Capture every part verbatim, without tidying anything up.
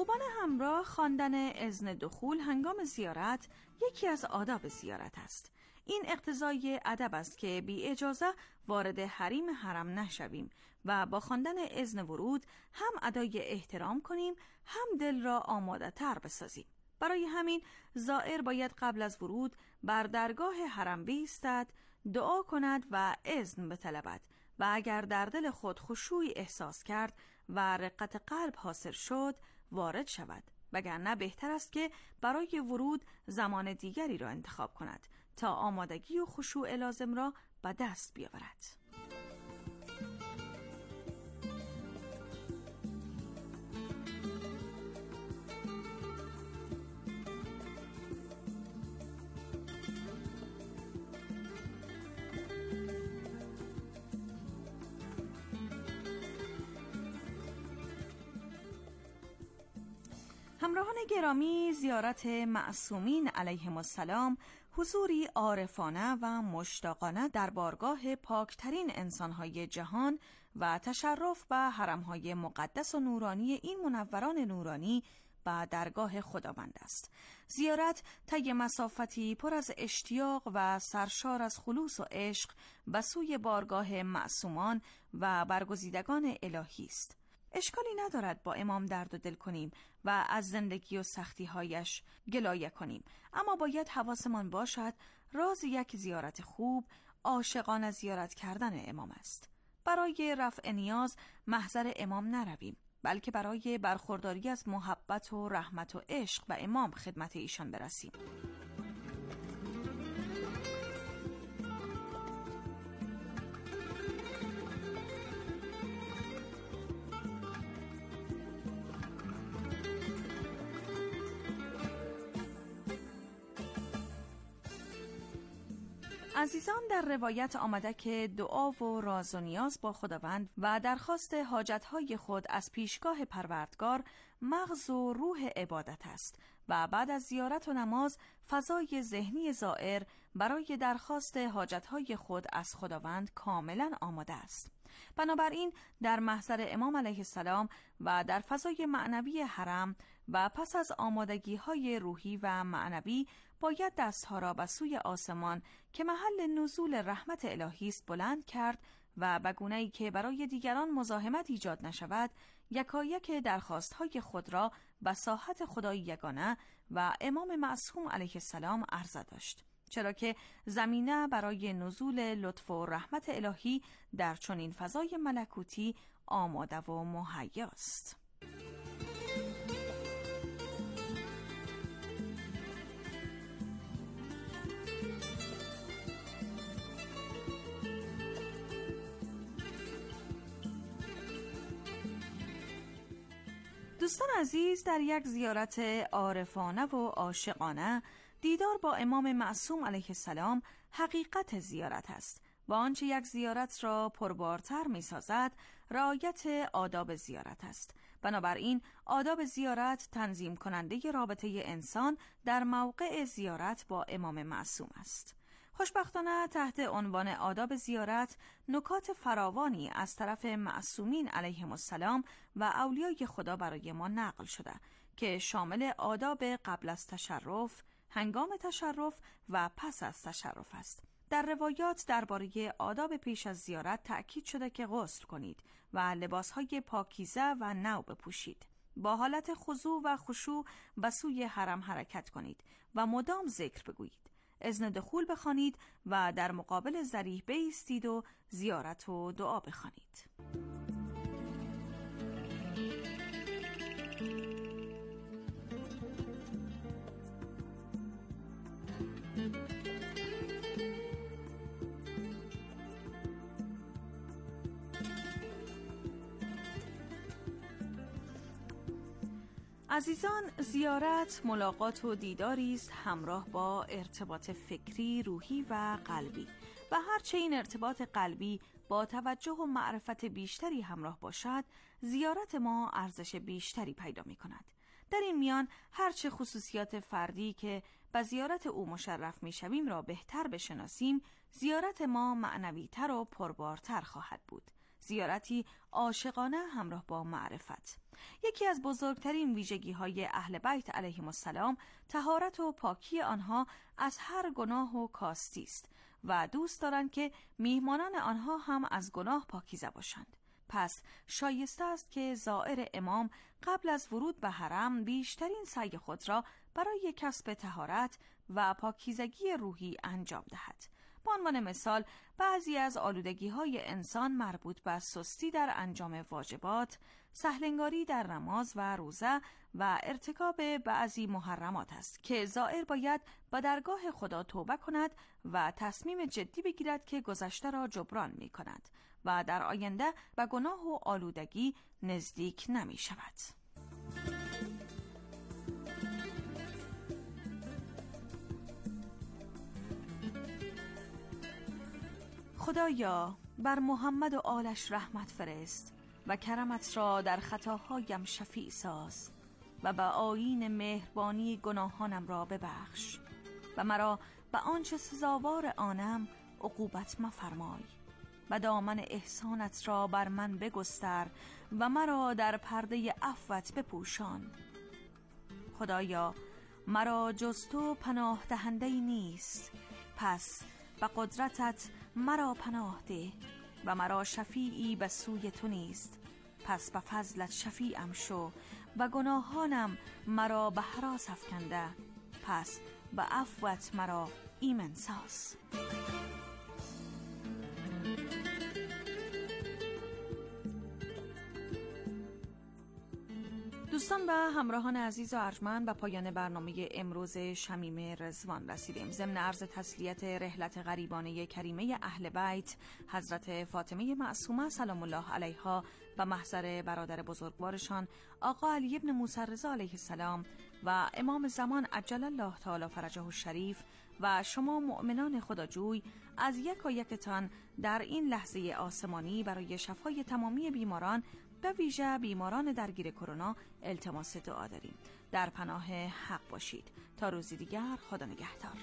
خوبان همراه، خواندن اذن دخول هنگام زیارت یکی از آداب زیارت است. این اقتضای ادب است که بی اجازه وارد حریم حرم نشویم و با خواندن اذن ورود هم ادای احترام کنیم، هم دل را آماده تر بسازیم. برای همین زائر باید قبل از ورود بر درگاه حرم بایستد، دعا کند و اذن بطلبد و اگر در دل خود خشوعی احساس کرد و رقت قلب حاصل شد وارد شود، وگرنه بهتر است که برای ورود زمان دیگری را انتخاب کند تا آمادگی و خشوع لازم را به دست بیاورد. همراهان گرامی، زیارت معصومین علیهم السلام حضوری عارفانه و مشتاقانه در بارگاه پاکترین انسانهای جهان و تشرف به حرمهای مقدس و نورانی این منوران نورانی به درگاه خداوند است. زیارت طی مسافتی پر از اشتیاق و سرشار از خلوص و عشق به سوی بارگاه معصومان و برگزیدگان الهی است. اشکالی ندارد با امام درد و دل کنیم و از زندگی و سختی‌هایش گلایه کنیم، اما باید حواسمان باشد راز یک زیارت خوب عاشقانه زیارت کردن امام است. برای رفع نیاز محضر امام نرویم، بلکه برای برخورداری از محبت و رحمت و عشق و امام خدمت ایشان برسیم. عزیزان، در روایت آمده که دعا و راز و نیاز با خداوند و درخواست حاجتهای خود از پیشگاه پروردگار مغز و روح عبادت است و بعد از زیارت و نماز فضای ذهنی زائر برای درخواست حاجتهای خود از خداوند کاملا آماده است. بنابراین در محضر امام علیه السلام و در فضای معنوی حرم و پس از آمادگی‌های روحی و معنوی باید دستها را به سوی آسمان که محل نزول رحمت الهی است بلند کرد و به گونه‌ای که برای دیگران مزاحمت ایجاد نشود یکایک درخواست‌های خود را به ساحت خدای یگانه و امام معصوم علیه السلام عرضه داشت، چرا که زمینه برای نزول لطف و رحمت الهی در چنین فضای ملکوتی آماده و مهیاست. دوستان عزیز، در یک زیارت عارفانه و عاشقانه دیدار با امام معصوم علیه السلام حقیقت زیارت است و آنچه یک زیارت را پربارتر می سازد رعایت آداب زیارت است. بنابراین آداب زیارت تنظیم کننده رابطه انسان در موقع زیارت با امام معصوم است. خوشبختانه تحت عنوان آداب زیارت نکات فراوانی از طرف معصومین علیهم السلام و اولیای خدا برای ما نقل شده که شامل آداب قبل از تشرف، هنگام تشرف و پس از تشرف است. در روایات درباره آداب پیش از زیارت تأکید شده که غسل کنید و لباسهای پاکیزه و نو بپوشید. با حالت خضوع و خشوع به سوی حرم حرکت کنید و مدام ذکر بگویید. اذن دخول بخوانید و در مقابل ضریح بایستید و زیارت و دعا بخوانید. عزیزان، زیارت ملاقات و دیداری است همراه با ارتباط فکری، روحی و قلبی و هرچه این ارتباط قلبی با توجه و معرفت بیشتری همراه باشد، زیارت ما ارزش بیشتری پیدا می کند. در این میان هرچه خصوصیات فردی که به زیارت او مشرف می شویم را بهتر بشناسیم، زیارت ما معنوی‌تر و پربارتر خواهد بود. زیارتی عاشقانه همراه با معرفت. یکی از بزرگترین ویژگی‌های اهل بیت علیهم السلام طهارت و پاکی آنها از هر گناه و کاستی است و دوست دارند که میهمانان آنها هم از گناه پاکیزه باشند. پس شایسته است که زائر امام قبل از ورود به حرم بیشترین سعی خود را برای کسب طهارت و پاکیزگی روحی انجام دهد. به عنوان مثال، بعضی از آلودگی‌های انسان مربوط به سستی در انجام واجبات، سهلنگاری در نماز و روزه و ارتکاب بعضی محرمات است که زائر باید به درگاه خدا توبه کند و تصمیم جدی بگیرد که گذشته را جبران می کند و در آینده به گناه و آلودگی نزدیک نمی شود. خدایا بر محمد و آلش رحمت فرست و کرمت را در خطاهایم شفیع ساز و به آیین مهربانی گناهانم را ببخش و مرا به آنچه سزاوار آنم عقوبت مفرمای و دامن احسانت را بر من بگستر و مرا در پرده عفوت بپوشان. خدایا مرا جز تو پناه دهنده‌ای نیست، پس به قدرتت مرا پناه ده و مرا شفیعی به سوی تو نیست، پس به فضلت شفیعم شو و گناهانم مرا به هراس افکنده، پس به عفوت مرا ایمن ساز. دوستان و همراهان عزیز و ارجمند، به پایان برنامه امروز شمیم رضوان رسیدیم. ضمن عرض تسلیت رحلت غریبانه کریمه اهل بیت حضرت فاطمه معصومه سلام الله علیها و محضر برادر بزرگوارشان آقا علی ابن موسی رضا علیه السلام و امام زمان عجل الله تعالی فرجه الشریف و شما مؤمنان خداجوی از یک و یکتان در این لحظه آسمانی برای شفای تمامی بیماران، به ویژه بیماران درگیر کرونا، التماس دعا داریم. در پناه حق باشید. تا روزی دیگر، خدا نگهدار.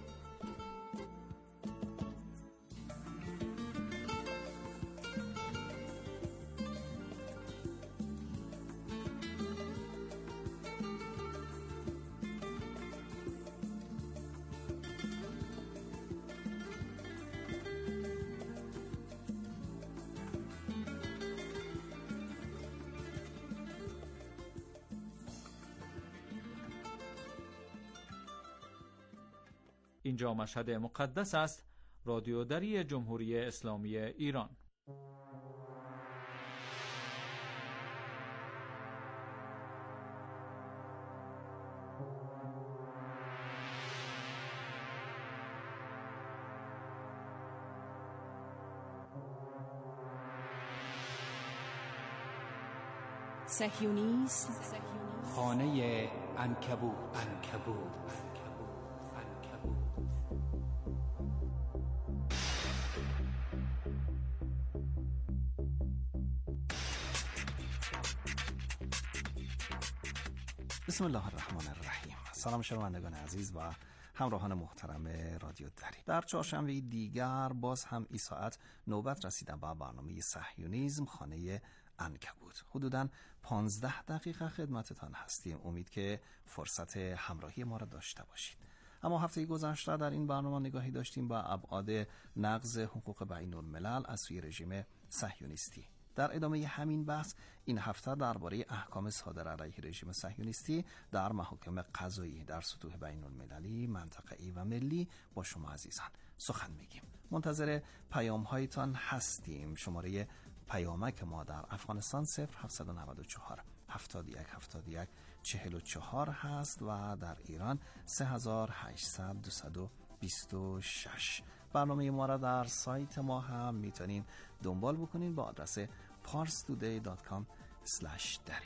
اینجا مشهد مقدس است، رادیو دری جمهوری اسلامی ایران. صهیونیسم خانه عنکبوت. عنکبوت بسم الله الرحمن الرحیم. سلام شنوندگان عزیز و همراهان محترم رادیو دری. در چهارشنبه دیگر باز هم این ساعت نوبت رسیدن به برنامه صهیونیسم خانه عنکبوت. حدوداً پانزده دقیقه خدمتتان هستیم. امید که فرصت همراهی ما را داشته باشید. اما هفته گذشته در این برنامه نگاهی داشتیم به ابعاد نقض حقوق بین الملل از سوی رژیم صهیونیستی. در ادامه همین بحث این هفته درباره احکام صادر علیه رژیم صهیونیستی در محاکم قضایی در سطوح بین المللی، منطقه‌ای و ملی با شما عزیزان سخن میگیم. منتظر پیام هایتان هستیم. شماره پیامک ما در افغانستان صفر هفتصد و نود و چهار هفتاد و یک هفتاد و یک چهل و چهار هست و در ایران سه هزار و هشتصد دویست و بیست و شش. برنامه ما را در سایت ما هم میتونین دنبال بکنین با آدرس پارس تودی دات کام اسلش دری.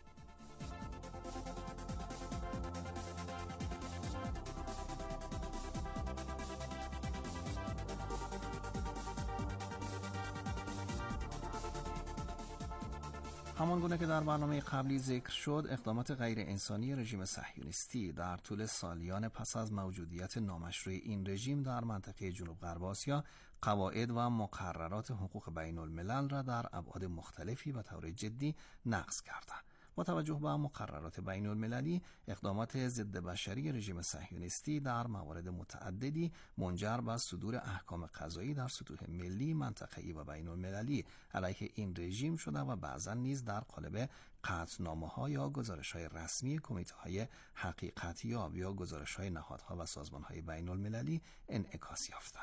همانگونه که در برنامه قبلی ذکر شد، اقدامات غیر انسانی رژیم صهیونیستی در طول سالیان پس از موجودیت نامشروع این رژیم در منطقه جنوب غرب آسیا قواعد و مقررات حقوق بین الملل را در ابعاد مختلفی و طور جدی نقض کرده. با توجه به مقررات بین المللی، اقدامات ضد بشری رژیم صهیونیستی در موارد متعددی منجر به صدور احکام قضایی در سطوح ملی، منطقه‌ای و بین المللی علیه این رژیم شده و بعضا نیز در قالب قطعنامه‌ها یا گزارش‌های رسمی کمیته‌های حقیقتیاب یا گزارش‌های نهادها و سازمان‌های بین المللی انعکاس یافته.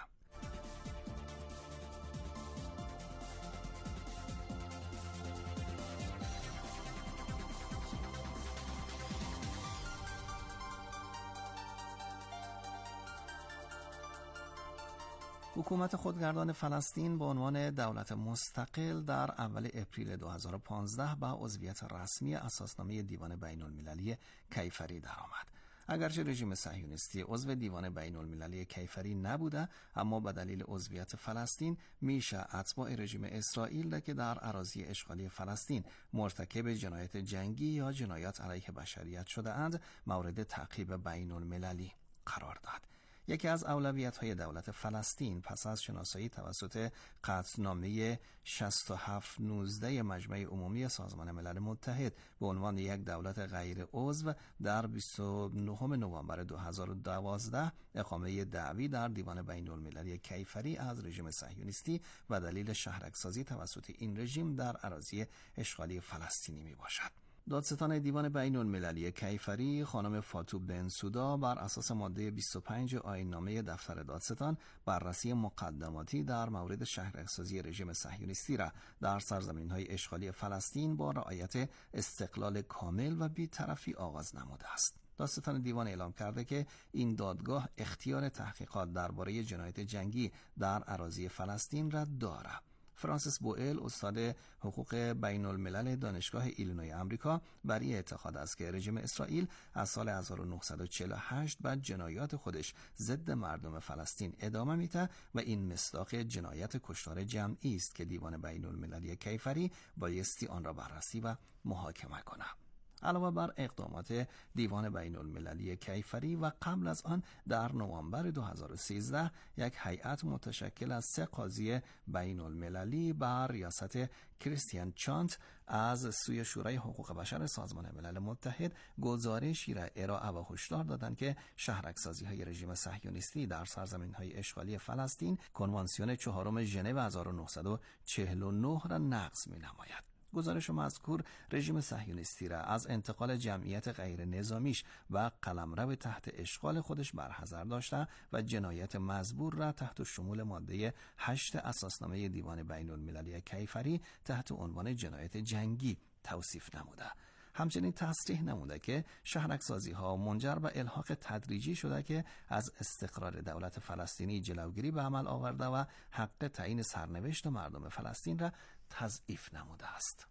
حکومت خودگردان فلسطین به عنوان دولت مستقل در اول اپریل دو هزار و پانزده به عضویت رسمی اساسنامه دیوان بین المللی کیفری درآمد. اگرچه رژیم صهیونیستی عضو دیوان بین المللی کیفری نبوده، اما به دلیل عضویت فلسطین میشه اتباع رژیم اسرائیل که در اراضی اشغالی فلسطین مرتکب جنایت جنگی یا جنایات علیه بشریت شده اند مورد تعقیب بین المللی قرار داد. یکی از اولویت‌های دولت فلسطین پس از شناسایی توسط قطعنامه شصت و هفت نوزده مجمع عمومی سازمان ملل متحد به عنوان یک دولت غیر عضو در بیست و نهم نوامبر دو هزار و دوازده اقامه دعوی در دیوان بین المللی کیفری از رژیم صهیونیستی و دلیل شهرک‌سازی توسط این رژیم در اراضی اشغالی فلسطینی میباشد. دادستان دیوان بین المللی کیفری خانم فاتو بنسودا بر اساس ماده بیست و پنج آیین‌نامه دفتر دادستان بررسی مقدماتی در مورد شهرک‌سازی رژیم صهیونیستی را در سرزمین‌های اشغالی فلسطین با رعایت استقلال کامل و بی‌طرفی آغاز نموده است. دادستان دیوان اعلام کرده که این دادگاه اختیار تحقیقات درباره جنایت جنگی در اراضی فلسطین را دارد. فرانسیس بوئل، استاد حقوق بین الملل دانشگاه ایلینوی آمریکا، بر این اعتقاد است که رژیم اسرائیل از سال هزار و نهصد و چهل و هشت بعد جنایات خودش ضد مردم فلسطین ادامه میده و این مصداق جنایت کشتار جمعی است که دیوان بین المللی کیفری بایستی آن را بررسی و محاکمه کنه. علاوه بر اقدامات دیوان بین المللی کیفری و قبل از آن در نوامبر دو هزار و سیزده یک هیئت متشکل از سه قاضی بین المللی بر ریاست کریستیان چانت از سوی شورای حقوق بشر سازمان ملل متحد گزارشی را ارائه و هشدار دادند که شهرک‌سازی های رژیم صهیونیستی در سرزمین های اشغالی فلسطین کنوانسیون چهارم ژنو هزار و نهصد و چهل و نه را نقض می نماید. گزارش مذکور رژیم صهیونیستی را از انتقال جمعیت غیر نظامیش و قلمرو تحت اشغال خودش برحذر داشته و جنایت مزبور را تحت شمول ماده هشت اساسنامه دیوان بین المللی کیفری تحت عنوان جنایت جنگی توصیف نموده. همچنین تصریح نموده که شهرک‌سازی ها منجر به الحاق تدریجی شده که از استقرار دولت فلسطینی جلوگیری به عمل آورده و حق تعیین سرنوشت مردم فلسطین را تضعیف نموده است.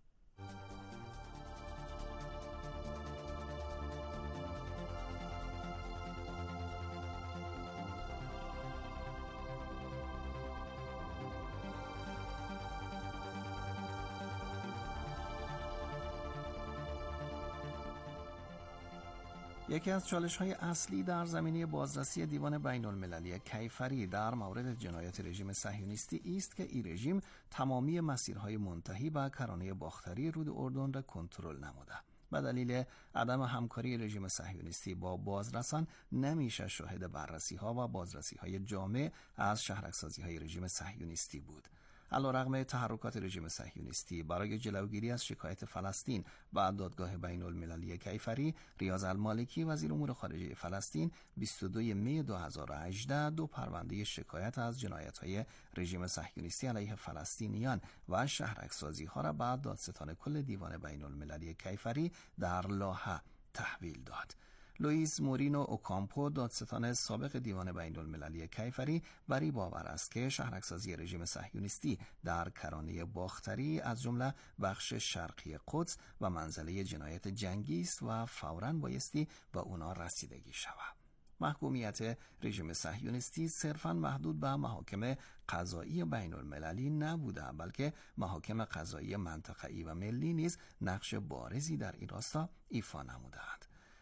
یکی از چالش‌های اصلی در زمینه بازرسی دیوان بین المللی کیفری در مورد جنایت رژیم صهیونیستی است که این رژیم تمامی مسیرهای منتهی به کرانه باختری رود اردن را کنترل نموده. به دلیل عدم همکاری رژیم صهیونیستی با بازرسان نمیشه شاهد بررسی‌ها و بازرسی‌های جامع از شهرک‌سازی‌های رژیم صهیونیستی بود. علیرغم تحرکات رژیم صهیونیستی برای جلوگیری از شکایت فلسطین و دادگاه بین المللی کیفری، ریاض المالکی وزیر امور خارجه فلسطین بیست و دوم می دو هزار و هجده دو پرونده شکایت از جنایت‌های رژیم صهیونیستی علیه فلسطینیان و شهرک‌سازی‌ها را به دادستان کل دیوان بین المللی کیفری در لاهه تحویل داد. لوئیس مورینو اوکامپو، دادستان سابق دیوان بین المللی کیفری، بر این باور است که شهرک‌سازی رژیم صهیونیستی در کرانه باختری از جمله بخش شرقی قدس و منزله جنایت جنگی است و فوراً بایستی به اونا رسیدگی شود. محکومیت رژیم صهیونیستی صرفاً محدود به محاکم قضایی بین المللی نبوده، بلکه محاکم قضایی منطقه‌ای و ملی نیز نقش بارزی در این راستا ایفا نمودند.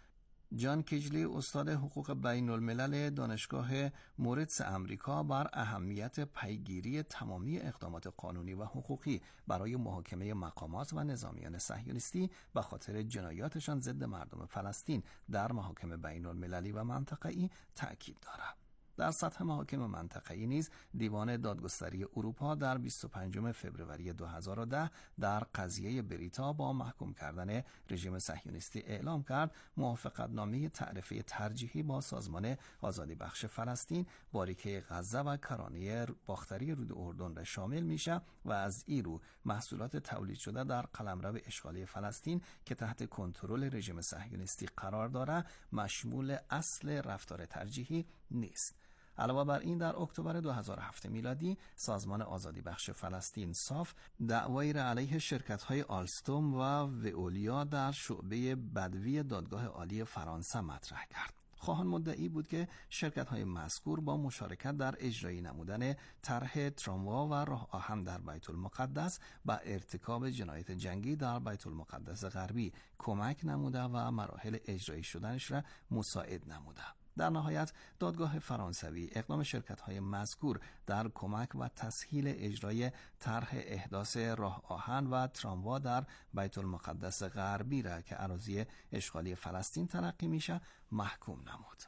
جان کیجلی استاد حقوق بین الملل دانشگاه موریتس امریکا بر اهمیت پیگیری تمامی اقدامات قانونی و حقوقی برای محاکمه مقامات و نظامیان صهیونیستی به خاطر جنایاتشان ضد مردم فلسطین در محاکم بین المللی و منطقه‌ای تأکید دارد. در سطح محاکم منطقه‌ای نیز دیوان دادگستری اروپا در بیست و پنجم فوریه دو هزار و ده در قضیه بریتا با محکوم کردن رژیم صهیونیستی اعلام کرد موافقتنامه تعرفه ترجیحی با سازمان آزادی بخش فلسطین باریکه غزه و کرانه باختری رود اردن را شامل میشه و از این رو محصولات تولید شده در قلمرو اشغالی فلسطین که تحت کنترل رژیم صهیونیستی قرار داره مشمول اصل رفتار ترجیحی نیست. علاوه بر این در اکتبر دو هزار و هفت میلادی سازمان آزادی بخش فلسطین صاف دعوایی را علیه شرکت‌های آلستوم و وئولیا در شعبه بدوی دادگاه عالی فرانسه مطرح کرد. خواهان مدعی بود که شرکت‌های مذکور با مشارکت در اجرایی نمودن طرح تراموا و راه آهن در بیت المقدس و ارتکاب جنایت جنگی در بیت المقدس غربی کمک نموده و مراحل اجرایی شدنش را مساعد نموده. در نهایت دادگاه فرانسوی اقدام شرکت‌های مذکور در کمک و تسهیل اجرای طرح احداث راه آهن و تراموا در بیت المقدس غربی را که اراضی اشغالی فلسطین تلقی میشه محکوم نمود.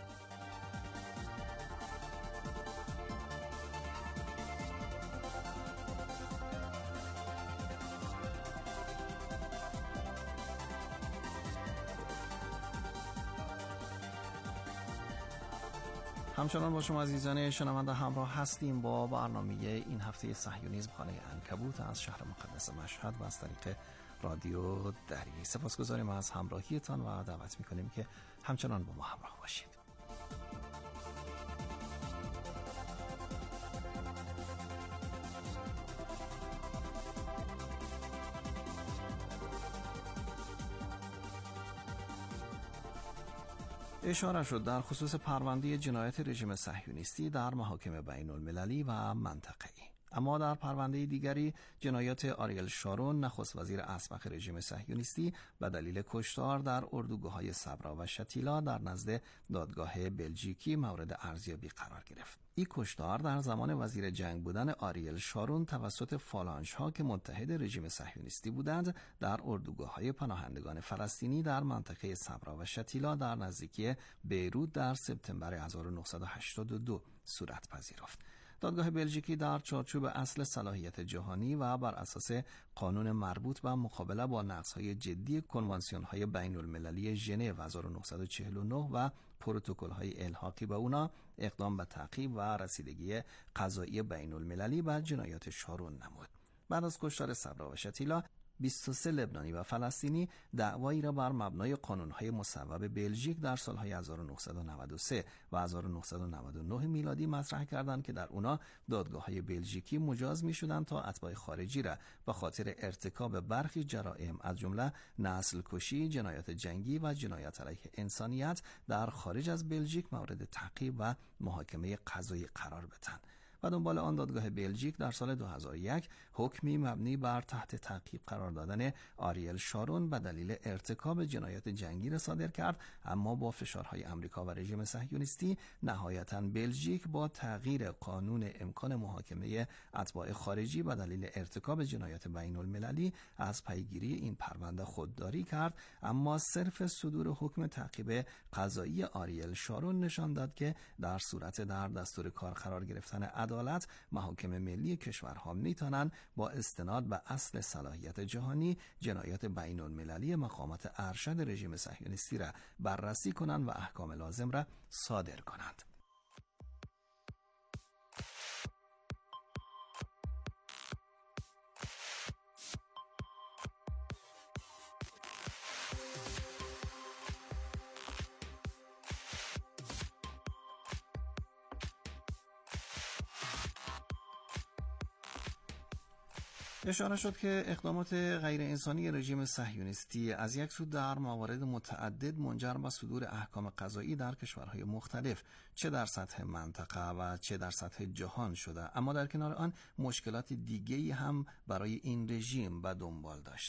همچنان با شما عزیزان شنونده همراه هستیم با برنامه این هفته صهیونیسم خانه عنکبوت از شهر مقدس مشهد و از طریق رادیو دری. سپاسگزاریم از همراهیتان و دعوت میکنیم که همچنان با ما همراه باشید. اشاره شد در خصوص پرونده جنایت رژیم صهیونیستی در محاکم بین المللی و منطقه‌ای. اما در پرونده دیگری جنایات آریل شارون نخست وزیر اسبق رژیم صهیونیستی به دلیل کشتار در اردوگاه‌های صبرا و شتیلا در نزد دادگاه بلژیکی مورد ارزیابی قرار گرفت. این کشتار در زمان وزیر جنگ بودن آریل شارون توسط فالانژها که متحد رژیم صهیونیستی بودند در اردوگاه‌های پناهندگان فلسطینی در منطقه صبرا و شتیلا در نزدیکی بیروت در سپتامبر هزار و نهصد و هشتاد و دو صورت پذیرفت. دادگاه بلژیکی در چارچوب اصل صلاحیت جهانی و بر اساس قانون مربوط به مقابله با نقض‌های جدی کنوانسیون‌های بین المللی ژنو هزار و نهصد و چهل و نه و پروتکل‌های الحاقی به اونا اقدام به تعقیب و رسیدگی قضایی بین المللی بر جنایات شارون نمود. بعد از کشتار صبرا و شتیلا بیست و سه لبنانی و فلسطینی دعوایی را بر مبنای قانون‌های مصوب بلژیک در سال‌های هزار و نهصد و نود و سه و هزار و نهصد و نود و نه میلادی مطرح کردند که در اونا دادگاه‌های بلژیکی مجاز می‌شدند تا اتباع خارجی را به خاطر ارتکاب برخی جرائم از جمله نسل کشی، جنایات جنگی و جنایت علیه انسانیت در خارج از بلژیک مورد تعقیب و محاکمه قضایی قرار بدهند. و دنبال آن دادگاه بلژیک در سال دو هزار و یک حکمی مبنی بر تحت تعقیب قرار دادن آریل شارون به دلیل ارتکاب جنایات جنگی را صادر کرد، اما با فشارهای آمریکا و رژیم صهیونیستی نهایتاً بلژیک با تغییر قانون امکان محاکمه اتباع خارجی به دلیل ارتکاب جنایات بین المللی از پیگیری این پرونده خودداری کرد، اما صرف صدور حکم تعقیب قضایی آریل شارون نشان داد که در صورت در دستور کار قرار گرفتن عدالت محاکم ملی کشورها میتونن با استناد به اصل صلاحیت جهانی جنایات بین المللی مقامات ارشد رژیم صهیونیستی را بررسی کنند و احکام لازم را صادر کنند. اشاره شد که اقدامات غیر انسانی رژیم صهیونیستی از یک سو در موارد متعدد منجر به صدور احکام قضایی در کشورهای مختلف چه در سطح منطقه و چه در سطح جهان شده، اما در کنار آن مشکلات دیگه‌ای هم برای این رژیم به دنبال داشته.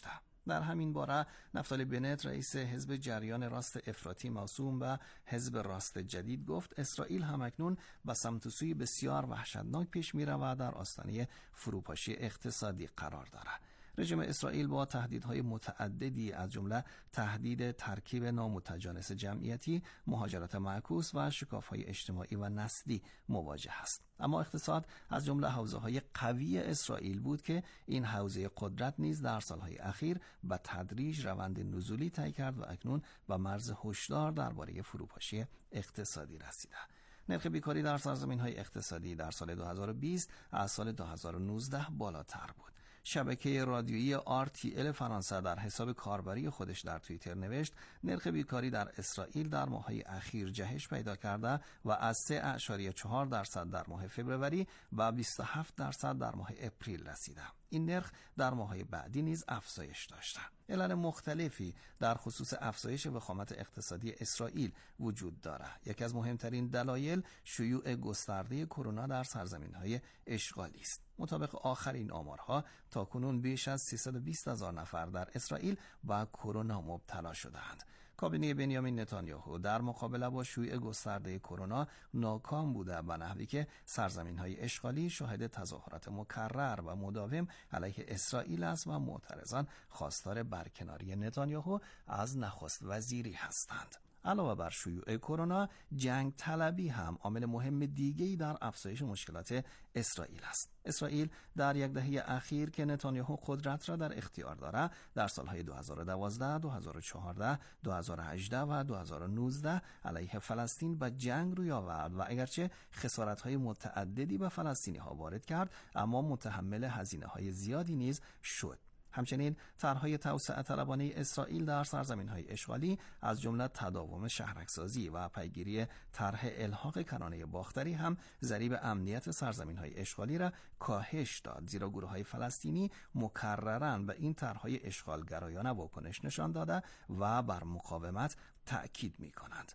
در همین باره نفتالی بنت رئیس حزب جریان راست افراطی موسوم به حزب راست جدید گفت اسرائیل همکنون به سمت و سوی بسیار وحشتناک پیش میره و در آستانه فروپاشی اقتصادی قرار داره. رژیم اسرائیل با تهدیدهای متعددی از جمله تهدید ترکیب نامتجانس جمعیتی، مهاجرت معکوس و شکاف‌های اجتماعی و نسلی مواجه است. اما اقتصاد از جمله حوزه‌های قوی اسرائیل بود که این حوزه قدرت نیز در سالهای اخیر به تدریج روند نزولی طی کرد و اکنون به مرز هشدار درباره فروپاشی اقتصادی رسیده. نرخ بیکاری در سرزمین‌های اقتصادی در سال دو هزار و بیست از سال دو هزار و نوزده بالاتر بود. شبکه رادیویی آر تی ال فرانسه در حساب کاربری خودش در توییتر نوشت نرخ بیکاری در اسرائیل در ماه‌های اخیر جهش پیدا کرده و از سه اعشاریه چهار درصد در ماه فوریه و بیست و هفت درصد در ماه اپریل رسیده. این نرخ در ماه‌های بعدی نیز افزایش داشته. علل مختلفی در خصوص افزایش وخامت اقتصادی اسرائیل وجود دارد. یکی از مهمترین دلایل شیوع گسترده کرونا در سرزمین‌های اشغالی است. مطابق آخرین آمارها تاکنون بیش از سیصد و بیست هزار نفر در اسرائیل با کرونا مبتلا شدند. کابینه بنیامین نتانیاهو در مقابله با شیوع گسترده کرونا ناکام بوده، به نحوی که سرزمین‌های اشغالی شاهد تظاهرات مکرر و مداوم علیه اسرائیل است و معترضان خواستار برکناری نتانیاهو از نخست وزیری هستند. علاوه بر شیوع کرونا، جنگ طلبی هم عامل مهم دیگه‌ای در افزایش مشکلات اسرائیل است. اسرائیل در یک دهه اخیر که نتانیاهو قدرت را در اختیار دارد، در سالهای دو هزار و دوازده، دو هزار و چهارده، دو هزار و هجده و دو هزار و نوزده علیه فلسطین به جنگ روی آورد و اگرچه خسارت‌های متعددی به فلسطینی‌ها وارد کرد، اما متحمل هزینه‌های زیادی نیز شد. همچنین طرح‌های توسعه طلبانه اسرائیل در سرزمین‌های اشغالی از جمله تداوم شهرک‌سازی و پیگیری طرح الحاق کرانه باختری هم ضریب امنیت سرزمین‌های اشغالی را کاهش داد، زیرا گروه‌های فلسطینی مکرراً به این طرح‌های اشغالگرایانه واکنش نشان داده و بر مقاومت تأکید می‌کنند.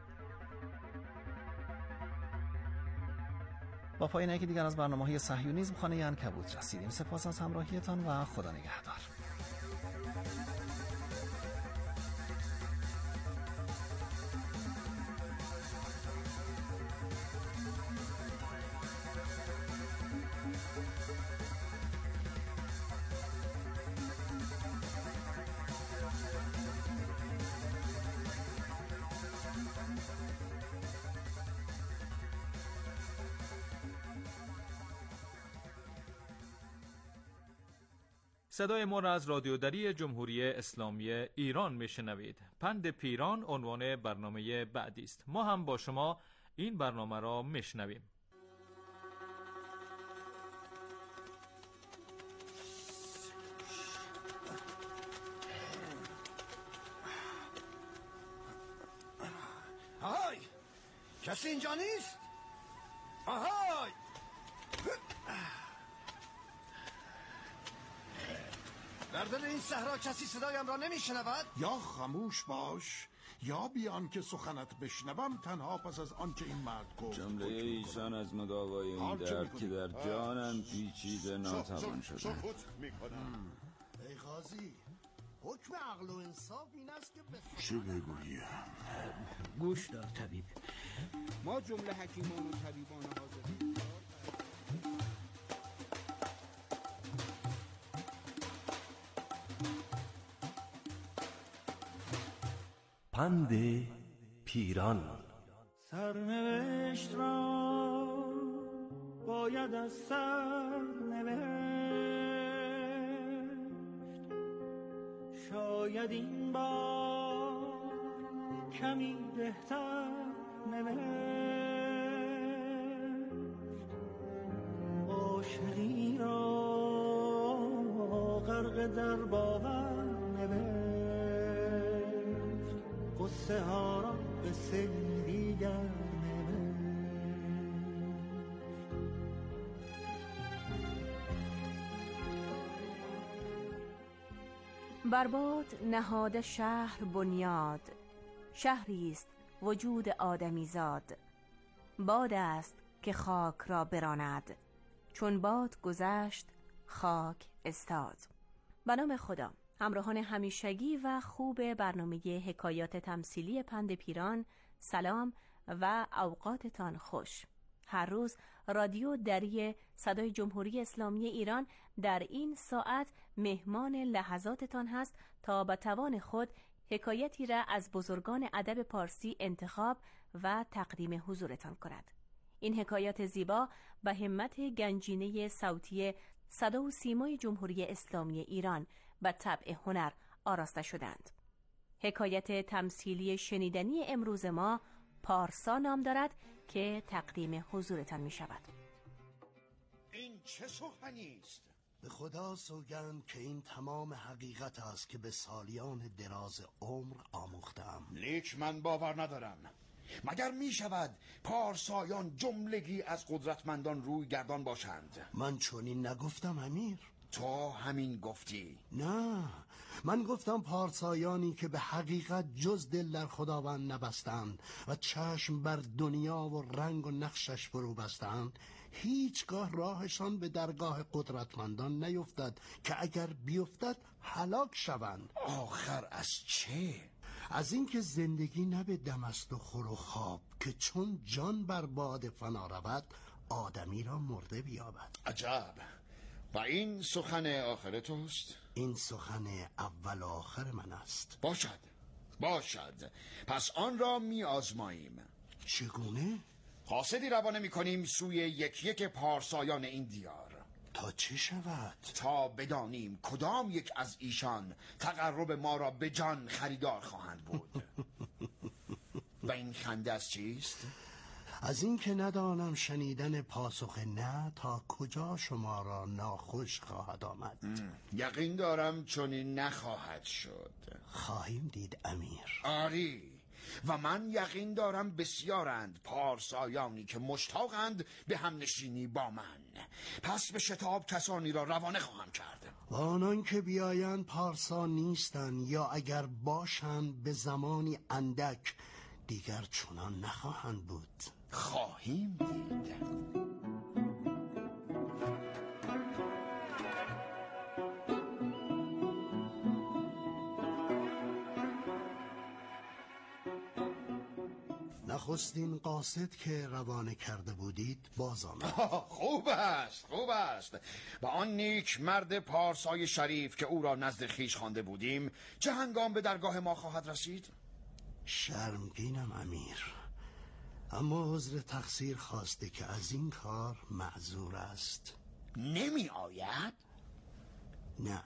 با پایان یکی دیگر از برنامه‌های صهیونیسم خانه عنکبوت رسیدیم. سپاس از همراهیتان و خدا نگهدار. صدای ما را از رادیوداری جمهوری اسلامی ایران میشنوید. پند پیران عنوان برنامه بعدی است. ما هم با شما این برنامه را میشنویم. آهای، کسی اینجا نیست؟ آهای، در دل این صحرا کسی صدایم را نمیشنود؟ یا خاموش باش یا بیان که سخنت بشنوم، تنها پس از آنچه این مرد گفت. جمله ایشان از مداوای این درد که در جانم پیچیده ناتوان شده. سکوت میکنم. ای قاضی، حکم عقل و انصاف این است که چه بگویم؟ گوش دار طبیب، ما جمله حکیمان و طبیبان حاضرین پند پیران. سرنوشت را باید از سر نوشت، شاید این بار کمی بهتر نوشت. عاشقی را غرق در باور نوشت، قصه ها را به سه دیگر نوشت. برباد نهاده شهر بنیاد، شهری است وجود آدمی زاد. باد است که خاک را براند، چون باد گذشت خاک استاد. به نام خدا. همراهان همیشگی و خوب برنامه حکایات تمثیلی پند پیران، سلام و اوقاتتان خوش. هر روز رادیو دری صدای جمهوری اسلامی ایران در این ساعت مهمان لحظاتتان هست تا به توان خود حکایتی را از بزرگان ادب پارسی انتخاب و تقدیم حضورتان کند. این حکایات زیبا به همت گنجینه صوتی صدا و سیمای جمهوری اسلامی ایران به طبع هنر آراسته شدند. حکایت تمثیلی شنیدنی امروز ما پارسا نام دارد که تقدیم حضورتان می شود. این چه سخنی است؟ به خدا سوگند که این تمام حقیقت است که به سالیان دراز عمر آموختم. لیک من باور ندارم. مگر می شود پارسایان جملگی از قدرتمندان روی گردان باشند؟ من چنین نگفتم امیر. تو همین گفتی؟ نه، من گفتم پارسایانی که به حقیقت جز دل در خداوند نبستند و چشم بر دنیا و رنگ و نقشش فرو بستند، هیچگاه راهشان به درگاه قدرتمندان نیفتد که اگر بیفتد هلاک شوند. آخر از چه؟ از اینکه زندگی نه به دم است و خور و خواب که چون جان بر باد فنا رود آدمی را مرده بیابد. عجب. و این سخن آخر توست؟ این سخن اول و آخر من است. باشد باشد، پس آن را می آزماییم. چگونه؟ قاصدی روانه می کنیم سوی یک یک پارسایان این دیار. تا چه شود؟ تا بدانیم کدام یک از ایشان تقرب ما را به جان خریدار خواهند بود. و این خنده از چیست؟ از این که ندانم شنیدن پاسخ نه تا کجا شما را ناخوش خواهد آمد. یقین دارم چنین نخواهد شد. خواهیم دید امیر. آری، و من یقین دارم بسیارند پارسایانی که مشتاقند به همنشینی با من. پس به شتاب کسانی را روانه خواهم کرد. و آنان که بیایند پارسا نیستند، یا اگر باشند به زمانی اندک دیگر چنان نخواهند بود. خواهیم دید. نخستین قاصد که روانه کرده بودید باز آمد. خوب است خوب است. با آن نیک مرد پارسای شریف که او را نزد خویش خوانده بودیم چه هنگام به درگاه ما خواهد رسید؟ شرمگینم امیر، اما عذر تقصیر خواسته که از این کار معذور است. نمی آید؟ نه.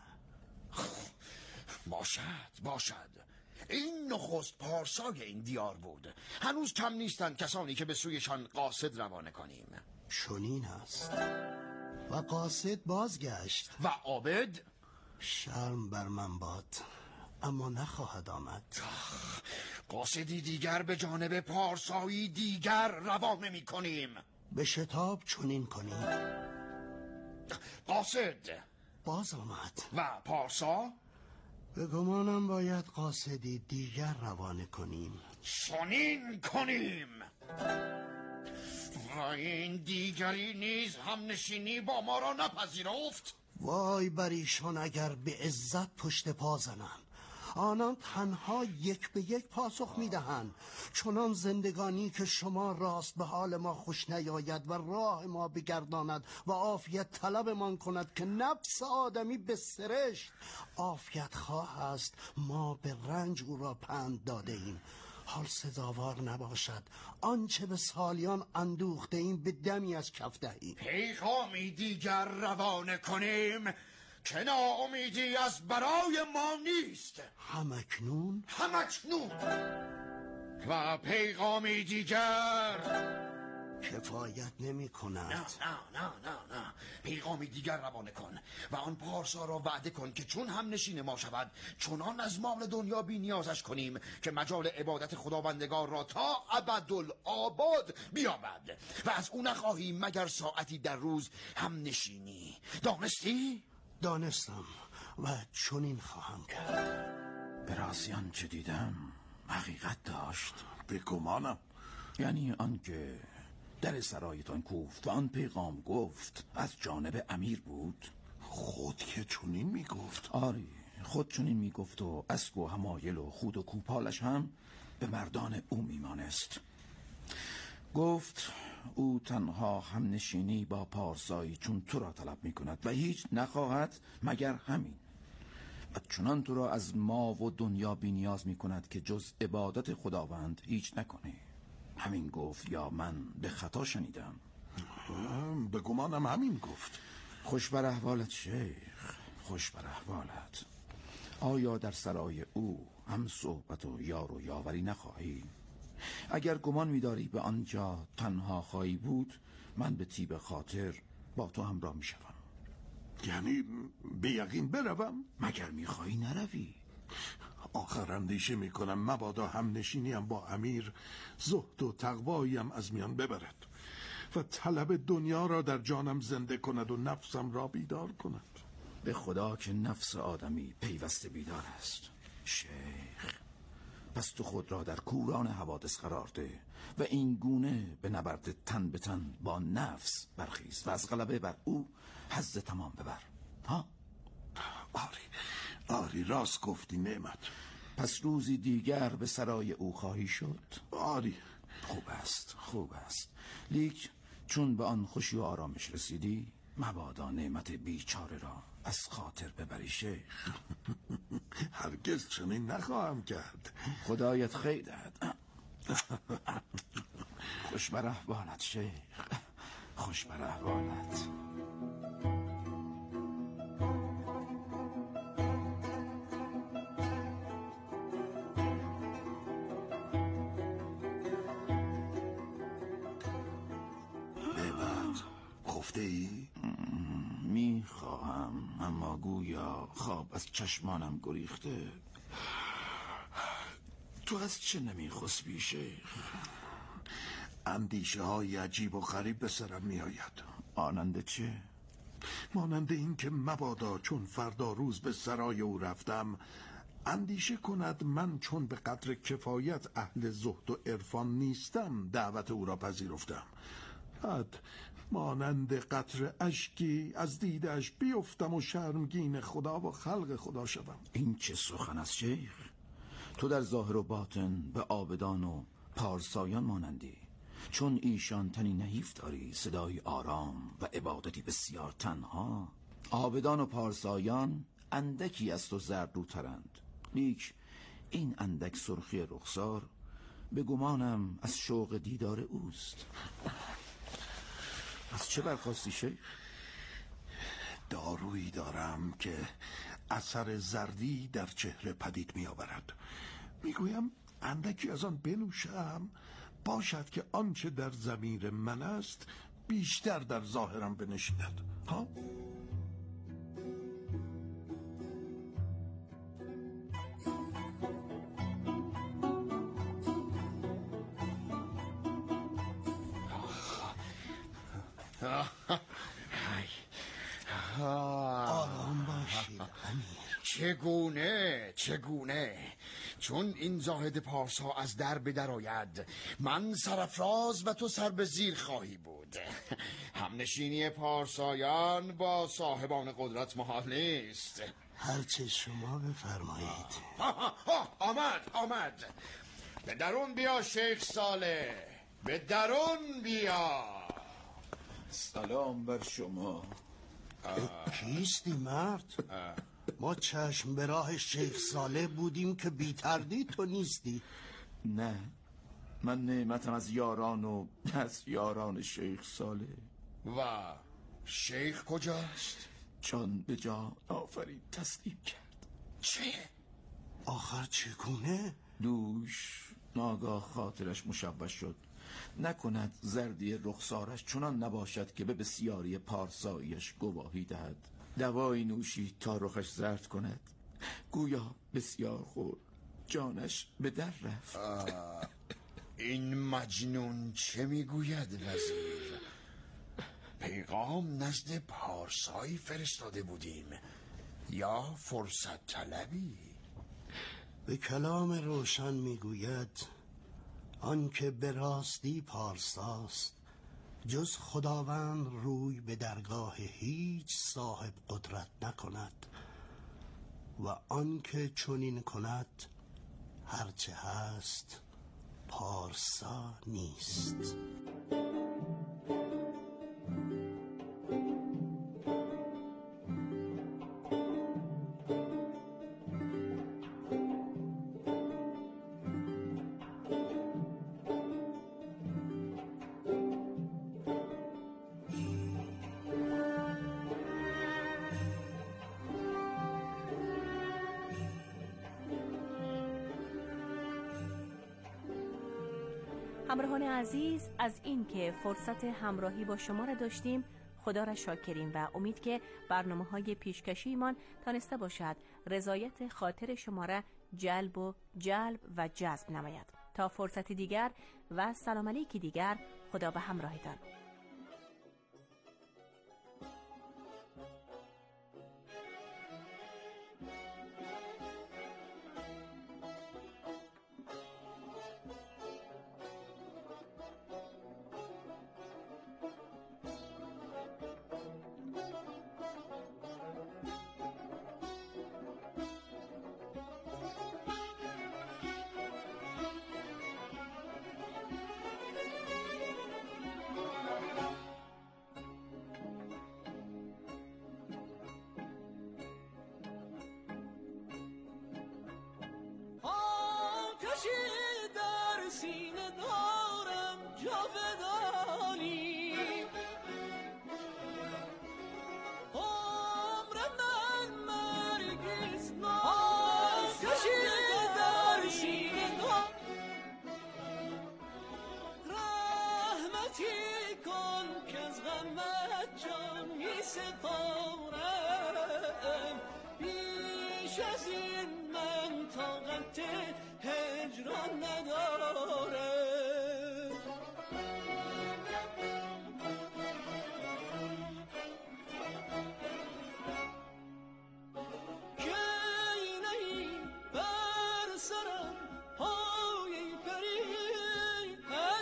باشد باشد. این نخست پارسای این دیار بود. هنوز کم نیستند کسانی که به سویشان قاصد روانه کنیم. چنین است. و قاصد بازگشت. و عابد؟ شرم بر من باد، اما نخواهد آمد. قاصدی دیگر به جانب پارسایی دیگر روانه می کنیم. به شتاب چنین کنیم. قاصد باز آمد. و پارسا؟ به گمانم باید قاصدی دیگر روانه کنیم. چنین کنیم. و این دیگری نیز همنشینی با ما را نپذیرفت. وای بر ایشان اگر به عزت پشت پا زنند. آنان تنها یک به یک پاسخ میدهند. چنان زندگانی که شما راست به حال ما خوش نیاید و راه ما بگرداند و عافیت طلبمان کند که نفس آدمی به سرشت عافیت خواه است. ما به رنج او را پند داده ایم. حال سزاوار نباشد آنچه به سالیان اندوخته ایم به دمی از کف دهیم. پیغامی دیگر روانه کنیم که ناامیدی از برای ما نیست. همکنون همکنون و پیغامی دیگر کفایت نمی کند. نه نه نه نه نه پیغامی دیگر روانه کن و آن پارسا را وعده کن که چون هم نشین ما شود چونان از مال دنیا بی نیازش کنیم که مجال عبادت خداوندگار را تا ابدالآباد بیابد و از او نخواهیم مگر ساعتی در روز هم نشینی. دانستی؟ دانستم و چنین خواهم کرد. به راستی آنچه دیدم حقیقت داشت. به گمانم. یعنی آنکه در سرایتان کوفت و آن پیغام گفت از جانب امیر بود؟ خود که چنین میگفت. آری خود چنین میگفت و اسب و حمایل و خود و کوپالش هم به مردان او میمانست. گفت او تنها هم نشینی با پارسایی چون تو را طلب میکند و هیچ نخواهد مگر همین، و چنان تو را از ما و دنیا بی نیاز میکند که جز عبادت خداوند هیچ نکنی. همین گفت یا من به خطا شنیدم؟ به گمانم همین گفت. خوش بر احوالت شیخ، خوش بر احوالت. آیا در سرای او هم صحبت و یار و یاوری نخواهی؟ اگر گمان می‌داری به آنجا تنها خواهی بود، من به طیب خاطر با تو همراه می‌شوم. یعنی به یقین بروم؟ مگر می‌خواهی نروی؟ آخر اندیشه می‌کنم مبادا هم نشینیم با امیر زهد و تقواییم از میان ببرد و طلب دنیا را در جانم زنده کند و نفسم را بیدار کند. به خدا که نفس آدمی پیوسته بیدار است شیخ. پس تو خود را در کوران حوادث قرار ده و این گونه به نبرد تن به تن با نفس برخیز و از غلبه بر او حظ تمام ببر. ها؟ آری آری راست گفتی نعمت. پس روزی دیگر به سرای او خواهی شد؟ آری. خوب است خوب است. لیک چون به آن خوشی و آرامش رسیدی مبادا نعمت بیچاره را از خاطر ببری شیخ. هرگز چنین نخواهم کرد. خدایت خیر دهد. خوش بر احوالت شیخ، خوش بر احوالت. میخواهم اما گویا خواب از چشمانم گریخته. تو از چه نمیخسبی شیخ؟ اندیشه های عجیب و غریب به سرم میآید. آنند چه؟ مانند این که مبادا چون فردا روز به سرای او رفتم اندیشه کند من چون به قدر کفایت اهل زهد و عرفان نیستم دعوت او را پذیرفتم. بعد مانند قطره اشکی از دیدش بیفتم و شرمگین خدا و خلق خدا شدم. این چه سخن است شیخ؟ تو در ظاهر و باطن به عابدان و پارسایان مانندی، چون ایشان تنی نحیف داری، صدای آرام و عبادتی بسیار تنها. عابدان و پارسایان اندکی از تو زردروترند، لیک این اندک سرخی رخسار به گمانم از شوق دیدار اوست. از چه برخواستی شیخ؟ دارویی دارم که اثر زردی در چهره پدید می آورد. می گویم اندکی از آن بنوشم باشد که آنچه در ضمیر من است بیشتر در ظاهرم بنشیند. ها؟ آرام باشید امیر. چگونه چگونه چون این زاهد پارسا از در بدر آید من سرفراز و تو سر به زیر خواهی بود. همنشینی پارسایان با صاحبان قدرت محال نیست. هرچه شما بفرمایید. آمد آمد. به درون بیا شیخ صالح، به درون بیا. سلام بر شما. کیستی مرد؟ ما چشم به راه شیخ صالح بودیم که بی تردید تو نیستی. نه، من نعمتم از یاران و از یاران شیخ صالح. و شیخ کجاست؟ چون به جان آفرید تسلیم کرد. چه؟ آخر چگونه؟ دوش ناگاه خاطرش مشوش شد، نکند زردی رخسارش چنان نباشد که به بسیاری پارسایش گواهی دهد. دوایی نوشید تا رخش زرد کند، گویا بسیار خورد، جانش به در رفت. این مجنون چه میگوید وزیر؟ پیغام نزد پارسایی فرستاده بودیم یا فرصت طلبی؟ به کلام روشن میگوید آنکه به راستی پارساست جز خداوند روی به درگاه هیچ صاحب قدرت نکند و آن که چنین کند هرچه هست پارسا نیست. همراهان عزیز، از این که فرصت همراهی با شما را داشتیم خدا را شاکریم و امید که برنامه‌های پیشکشی ایمان تانسته باشد رضایت خاطر شما را جلب و جلب و جذب نماید. تا فرصت دیگر و سلام علیکی دیگر، خدا به همراهتان. در سینه دارم جاودانی، عمر من مرگیست آتشی در سینه دارم، رحمتی کن که از غمت جان می سپارم، بیش از این من طاقت هجران نداره. کی نهی بر سرم پای پری از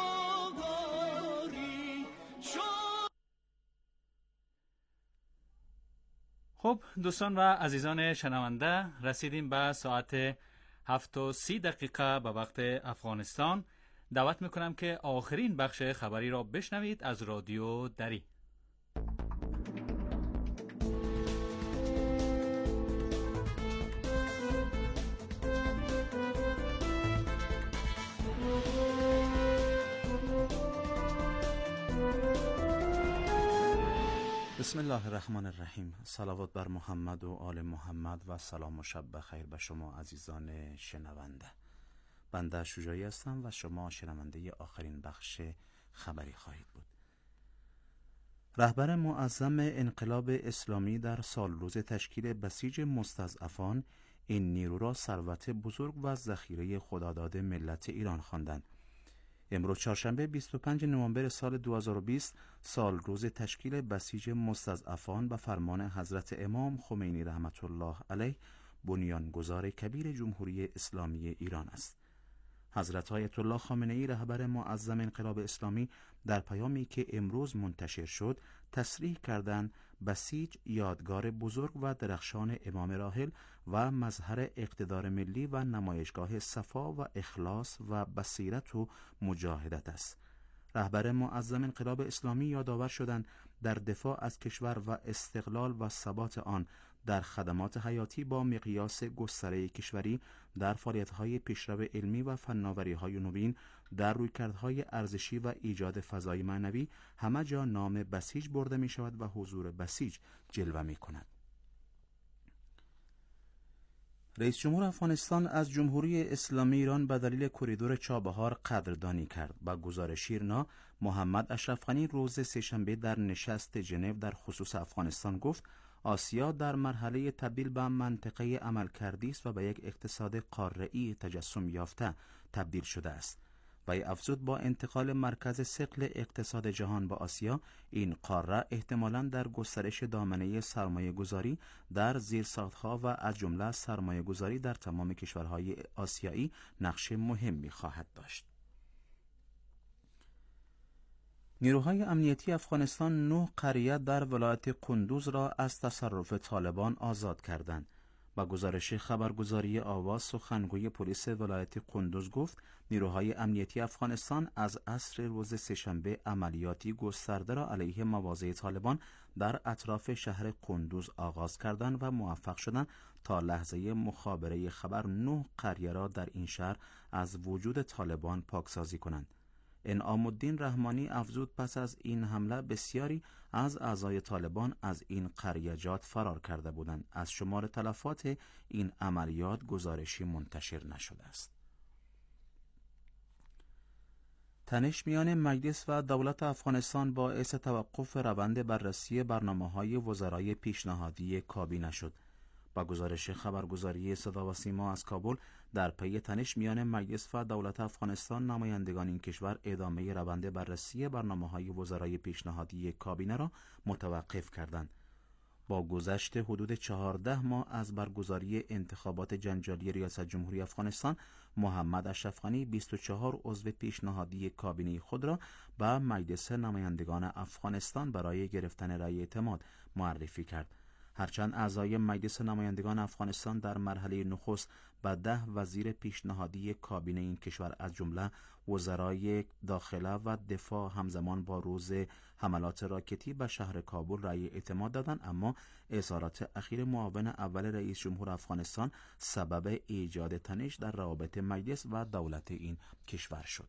وفاداری شد. خب دوستان و عزیزان شنونده، رسیدیم به ساعت هفت و سی دقیقه به وقت افغانستان. دعوت میکنم که آخرین بخش خبری را بشنوید از رادیو دری. بسم الله الرحمن الرحیم. صلوات بر محمد و آل محمد و سلام و شب بخیر به شما عزیزان شنونده. بنده شجاعی هستم و شما شنونده آخرین بخش خبری خواهید بود. رهبر معظم انقلاب اسلامی در سال روز تشکیل بسیج مستضعفان این نیرو را ثروت بزرگ و ذخیره خداداد ملت ایران خواندند. امروز چهارشنبه بیست و پنجم نوامبر سال دو هزار و بیست سال روز تشکیل بسیج مستضعفان به فرمان حضرت امام خمینی رحمت الله علیه بنیانگذار کبیر جمهوری اسلامی ایران است. حضرت آیت الله خامنه ای رهبر معظم انقلاب اسلامی در پیامی که امروز منتشر شد تصریح کردند بسیج یادگار بزرگ و درخشان امام راحل و مظهر اقتدار ملی و نمایشگاه صفا و اخلاص و بصیرت و مجاهدت است. رهبر معظم انقلاب اسلامی یادآور شدند در دفاع از کشور و استقلال و ثبات آن در خدمات حیاتی با مقیاس گستره کشوری، در فعالیت‌های پیشرو علمی و فناوری‌های نوین، در رویکردهای ارزشی و ایجاد فضای معنوی همه جا نام بسیج برده می شود و حضور بسیج جلوه می کند. رئیس جمهور افغانستان از جمهوری اسلامی ایران به دلیل کریدور چابهار قدردانی کرد. با گزارش ایرنا محمد اشرف غنی روز سه‌شنبه در نشست ژنو در خصوص افغانستان گفت آسیا در مرحله تبدیل به منطقه عملکردی است و به یک اقتصاد قاره‌ای تجسم یافته تبدیل شده است. و افزود با انتقال مرکز ثقل اقتصاد جهان به آسیا، این قاره احتمالاً در گسترش دامنه سرمایه گذاری در زیرساخت‌ها و از جمله سرمایه گذاری در تمام کشورهای آسیایی نقش مهمی خواهد داشت. نیروهای امنیتی افغانستان نه قریه در ولایت قندوز را از تصرف طالبان آزاد کردند. با گزارش خبرگزاری آواز، سخنگوی پلیس ولایت قندوز گفت نیروهای امنیتی افغانستان از عصر روز سه‌شنبه عملیاتی گسترده را علیه مواضع طالبان در اطراف شهر قندوز آغاز کردند و موفق شدند تا لحظه مخابره خبر نه قریه را در این شهر از وجود طالبان پاکسازی کنند. انعام الدین رحمانی افزود پس از این حمله بسیاری از اعضای طالبان از این قریجات فرار کرده بودند. از شمار تلفات این عملیات گزارشی منتشر نشده است. تنش میان مجلس و دولت افغانستان باعث توقف روند بررسی برنامه‌های وزرای پیشنهادی کابینه شد. با گزارش خبرگزاری صدا و سیما از کابل، در پی تنش میان مجلس و دولت افغانستان، نمایندگان این کشور ادامه روند بررسی برنامه‌های وزرای پیشنهادی کابینه را متوقف کردند. با گذشت حدود چهارده ماه از برگزاری انتخابات جنجالی ریاست جمهوری افغانستان، محمد اشرف غنی بیست و چهار عضو پیشنهادی کابینه خود را به مجلس نمایندگان افغانستان برای گرفتن رأی اعتماد معرفی کرد. هرچند اعضای مجلس نمایندگان افغانستان در مرحله نخست به ده وزیر پیشنهادی کابینه این کشور از جمله وزرای داخله و دفاع همزمان با روز حملات راکتی به شهر کابل رأی اعتماد دادند، اما اظهارات اخیر معاون اول رئیس جمهور افغانستان سبب ایجاد تنش در روابط مجلس و دولت این کشور شد.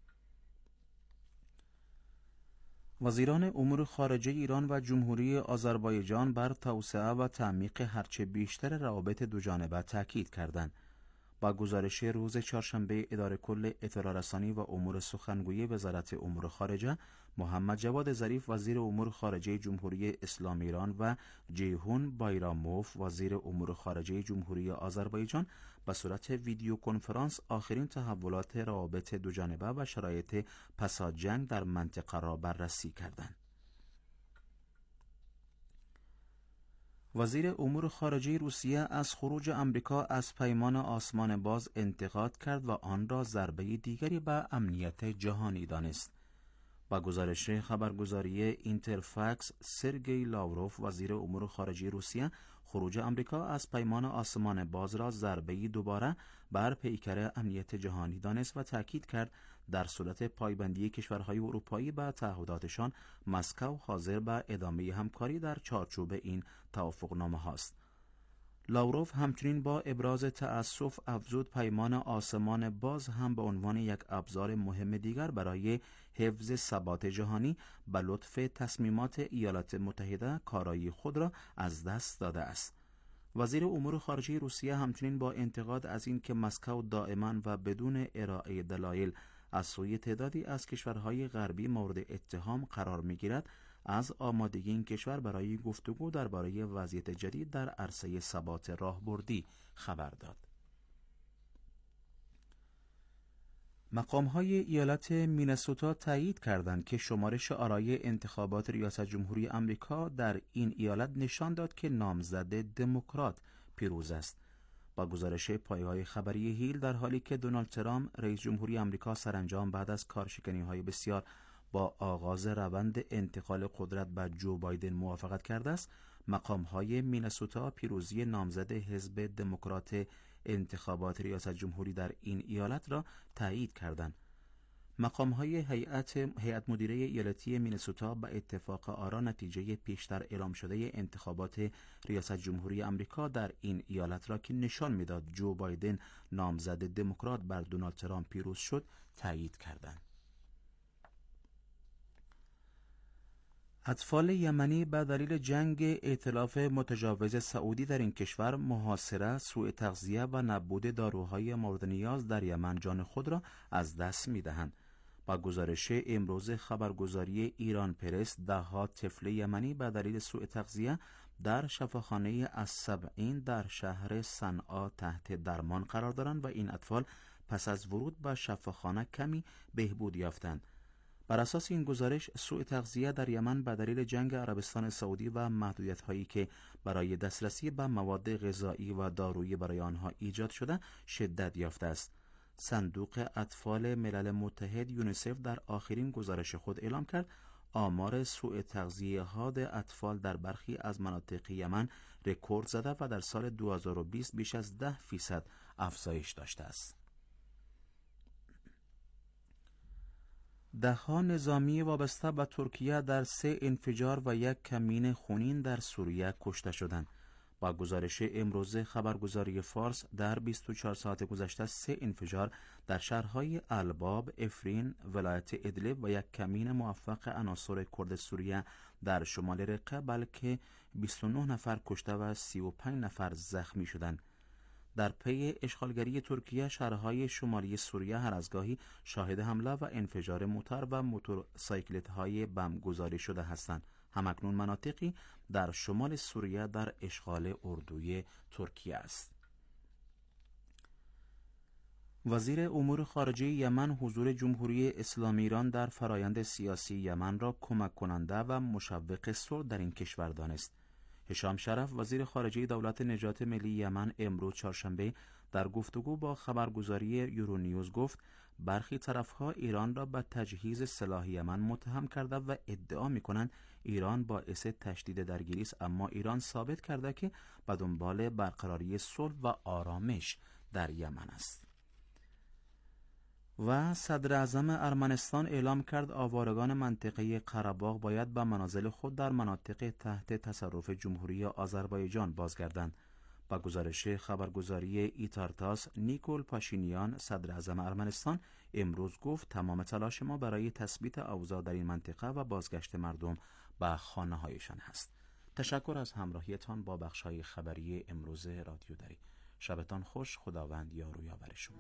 وزیران امور خارجه ایران و جمهوری آذربایجان بر توسعه و تعمیق هرچه بیشتر روابط دوجانبه تاکید کردند. با گزارش روز چهارشنبه اداره کل اطلاع رسانی و امور سخنگوی وزارت امور خارجه، محمد جواد ظریف وزیر امور خارجه جمهوری اسلامی ایران و جیهون بایراموف وزیر امور خارجه جمهوری آذربایجان به صورت ویدیو کنفرانس آخرین تحولات روابط دوجانبه و شرایط پس از جنگ در منطقه را بررسی کردند. وزیر امور خارجه روسیه از خروج آمریکا از پیمان آسمان باز انتقاد کرد و آن را ضربه دیگری به امنیت جهانی دانست. با گزارش خبرگزاری اینترفکس، سرگئی لاوروف وزیر امور خارجه روسیه خروج آمریکا از پیمان آسمان باز را ضربه‌ای دوباره بر پیکر امنیت جهانی دانست و تاکید کرد در صورت پایبندی کشورهای اروپایی به تعهداتشان، مسکو حاضر به ادامه همکاری در چارچوب این توافقنامه هاست. لاوروف همچنین با ابراز تأسف افزود پیمان آسمان باز هم به عنوان یک ابزار مهم دیگر برای حفظ ثبات جهانی به لطف تصمیمات ایالات متحده کارایی خود را از دست داده است. وزیر امور خارجه روسیه همچنین با انتقاد از این که مسکو دائما و بدون ارائه دلایل از سوی تعدادی از کشورهای غربی مورد اتهام قرار می‌گیرد، از آمادگی این کشور برای گفتگو درباره وضعیت جدید در عرصه ثبات راهبردی خبر داد. مقام‌های ایالت مینسوتا تایید کردند که شمارش آرای انتخابات ریاست جمهوری آمریکا در این ایالت نشان داد که نامزد دموکرات پیروز است. با گزارش پایه‌های خبری هیل، در حالی که دونالد ترامپ رئیس جمهوری آمریکا سرانجام بعد از کارشکنی‌های بسیار با آغاز روند انتقال قدرت به جو بایدن موافقت کرده است، مقام‌های مینسوتا پیروزی نامزد حزب دموکرات انتخابات ریاست جمهوری در این ایالت را تایید کردند. مقام‌های هیئت هیئت مدیره ایالتی مینسوتا به اتفاق آرا نتیجه پیشتر اعلام شده انتخابات ریاست جمهوری آمریکا در این ایالت را که نشان می‌داد جو بایدن نامزد دموکرات بر دونالد ترامپ پیروز شد تایید کردند. اطفال یمنی به دلیل جنگ ائتلاف متجاوز سعودی در این کشور، محاصره، سوء تغذیه و نبود داروهای مورد نیاز در یمن جان خود را از دست می‌دهند. با گزارش امروز خبرگزاری ایران پرس، ده‌ها طفل یمنی به دلیل سوء تغذیه در شفاخانه السبعین در شهر صنعا تحت درمان قرار دارند و این اطفال پس از ورود به شفاخانه کمی بهبود یافتند. بر اساس این گزارش، سوء تغذیه در یمن به دلیل جنگ عربستان سعودی و محدودیت‌هایی که برای دسترسی به مواد غذایی و دارویی برای آنها ایجاد شده شدت یافته است. صندوق اطفال ملل متحد یونیسف در آخرین گزارش خود اعلام کرد آمار سوء تغذیه حاد اطفال در برخی از مناطق یمن رکورد زده و در سال دو هزار و بیست بیش از ده فیصد افزایش داشته است. ده‌ها نظامی وابسته به ترکیه در سه انفجار و یک کمین خونین در سوریه کشته شدند. با گزارش امروز خبرگزاری فارس، در بیست و چهار ساعت گذشته سه انفجار در شهرهای الباب، افرین، ولایت ادلب و یک کمین موفق عناصر کرد سوریه در شمال رقه، بلکه بیست و نه نفر کشته و سی و پنج نفر زخمی شدند. در پی اشغالگری ترکیه، شهرهای شمالی سوریه هر از گاهی شاهد حمله و انفجار موتور و موتورسیکلت‌های بم گذاری شده هستند. همکنون مناطقی در شمال سوریه در اشغال اردوی ترکیه است. وزیر امور خارجه یمن حضور جمهوری اسلامی ایران در فرایند سیاسی یمن را کمک کننده و مشوق صلح در این کشور دانست. هشام شرف، وزیر خارجه دولت نجات ملی یمن، امروز چهارشنبه در گفتگو با خبرگزاری یورونیوز گفت برخی طرفها ایران را به تجهیز سلاح یمن متهم کرده و ادعا می‌کنند ایران باعث تشدید درگیری است، اما ایران ثابت کرده که به دنبال برقراری صلح و آرامش در یمن است. و صدر اعظم ارمنستان اعلام کرد آوارگان منطقه قره‌باغ باید به منازل خود در مناطق تحت تصرف جمهوری آذربایجان بازگردند. با گزارش خبرگزاری ایتارتاس، نیکول پاشینیان، صدر اعظم ارمنستان، امروز گفت تمام تلاش ما برای تثبیت اوضاع در این منطقه و بازگشت مردم به خانه هایشان هست. تشکر از همراهیتان با بخش‌های خبری امروز رادیو دری. شبتان خوش. خداوند یار و یاور شما.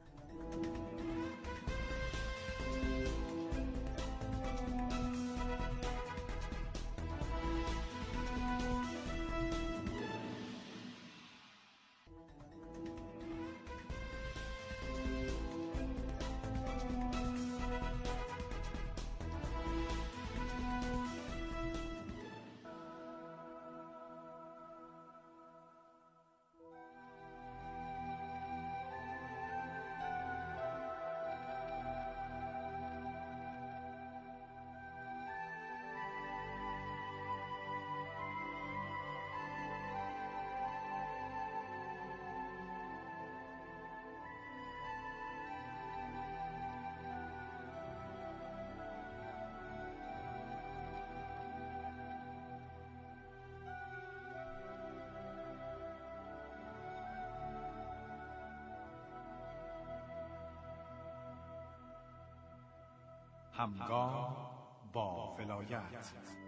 همگام با ولایت.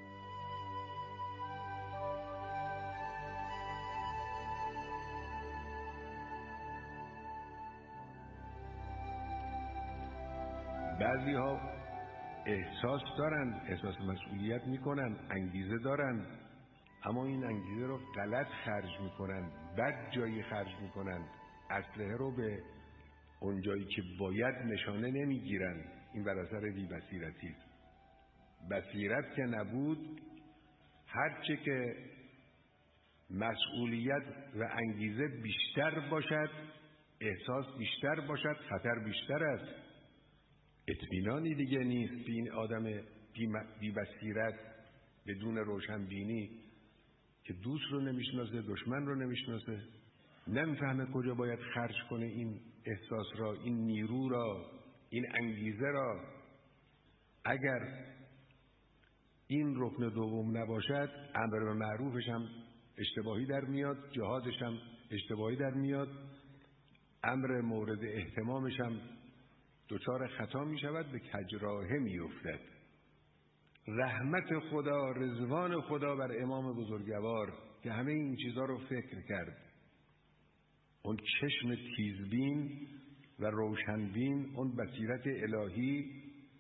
بعضی ها احساس دارن، احساس مسئولیت میکنن، انگیزه دارن، اما این انگیزه رو غلط خرج میکنن، بد جایی خرج میکنن، اسلحه رو به اون جایی که باید نشانه نمیگیرن. این بر اثر بی بصیرتی است. بصیرت که نبود، هرچه که مسئولیت و انگیزه بیشتر باشد، احساس بیشتر باشد، خطر بیشتر است. اطمینانی دیگه نیست به این آدم بی بصیرت بدون روشنبینی که دوست رو نمیشناسه، دشمن رو نمیشناسه، نمیفهمه کجا باید خرج کنه این احساس را، این نیرو را، این انگیزه را. اگر این رکن دوم نباشد، امر به معروفش هم اشتباهی در میاد، جهادش هم اشتباهی در میاد، امر مورد اهتمامش هم دچار خطا می شود، به کجراهه می افتد. رحمت خدا، رضوان خدا بر امام بزرگوار که همه این چیزها رو فکر کرد. اون چشم تیزبین و روشنبین، اون بصیرت الهی،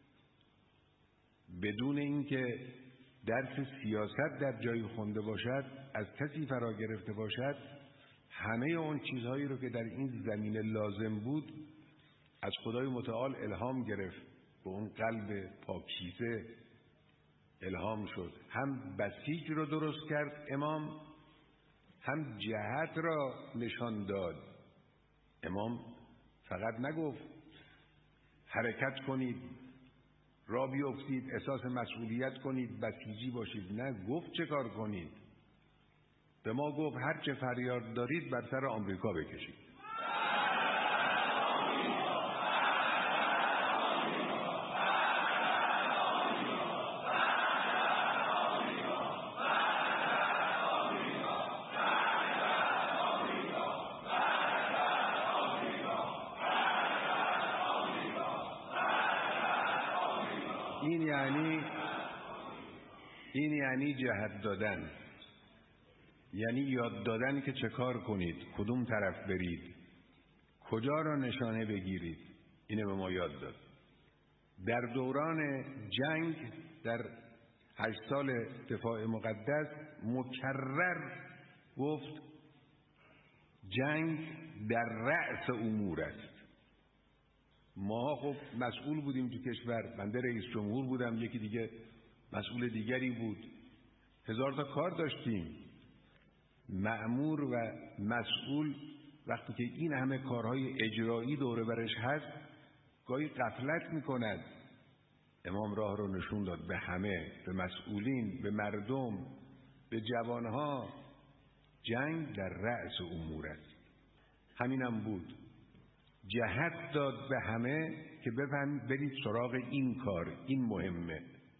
بدون اینکه درس سیاست در جای خونده باشد، از کسی فرا گرفته باشد، همه اون چیزهایی رو که در این زمینه لازم بود از خدای متعال الهام گرفت. به اون قلب پاکیزه الهام شد. هم بسیج رو درست کرد امام، هم جهت را نشان داد. امام فقط نگفت حرکت کنید، را بیفتید، احساس مسئولیت کنید، بسیجی باشید. نه، گفت چه کار کنید. به ما گفت هر چه فریاد دارید بر سر آمریکا بکشید. این یعنی این یعنی جهت دادن، یعنی یاد دادن که چه کار کنید، کدوم طرف برید، کجا را نشانه بگیرید. اینه به ما یاد داد. در دوران جنگ در هشت سال دفاع مقدس مکرر گفت جنگ در رأس امور است. ما خب مسئول بودیم تو کشور، بنده رئیس جمهور بودم، یکی دیگه مسئول دیگری بود، هزار تا کار داشتیم. مأمور و مسئول وقتی که این همه کارهای اجرایی دور برش هست گاهی غفلت میکند. امام راه رو نشون داد به همه، به مسئولین، به مردم، به جوانها. جنگ در رأس امور است. همینم بود. جهت داد به همه که بفهم برید سراغ این کار، این مهمه.